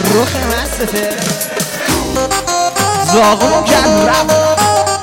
روخ مسته زاغمو کرد رفت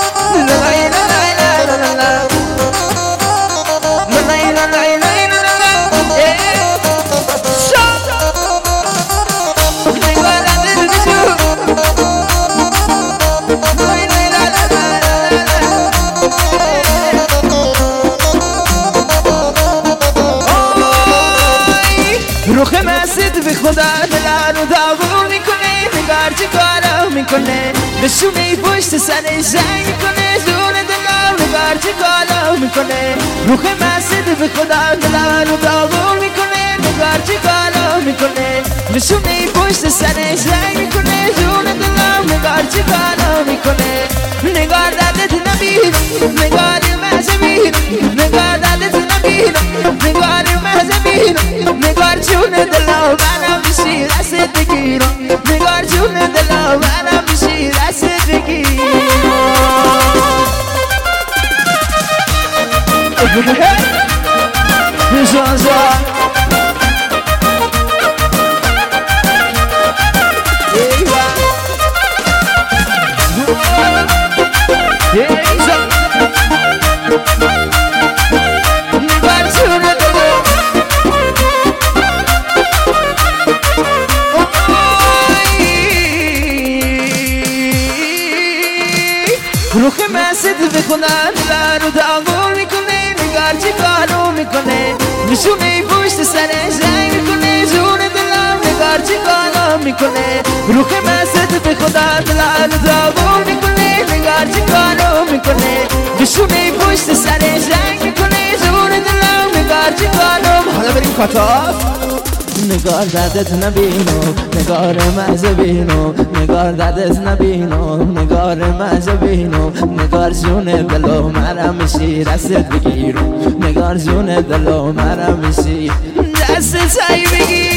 روخ مسجد به خدا دلانو داغون میکنه نگار چه کارا میکنه نشونه پشت سرش زنگ میکنه جون دلم نگار چه کارا میکنه روخ مسجد به خدا دلانو داغون میکنه نگار چه کارا میکنه نشونه پشت سرش زنگ میکنه جون دلم نگار چه کارا میکنه نگار دادت نبید نگار مذهبی نگار دادت نبید نگار مذهبی نگار جون دلم منم بشی دست بگیرم نگار جون دلم منم بشی دست بگیرم روخ مسجد به خدا دلانو داغون میکنه نگار چه کارو میکنه نشونه پشت سرش زنگ میکنه جون دلم نگار چه کارو میکنه روخ مسجد به خدا دلانو داغون میکنه نگار چه کارو میکنه نشونه پشت سرش زنگ میکنه جون دلم نگار چه کارو حالا بریم کاتاف نگار دادت نبینو نگار مزه بینو نگار دادت نبینو نگار مزه بینو نگار جون دلو مرا میشی دستت بگیرو نگار جون دلو مرا میشی دست سعی بگیر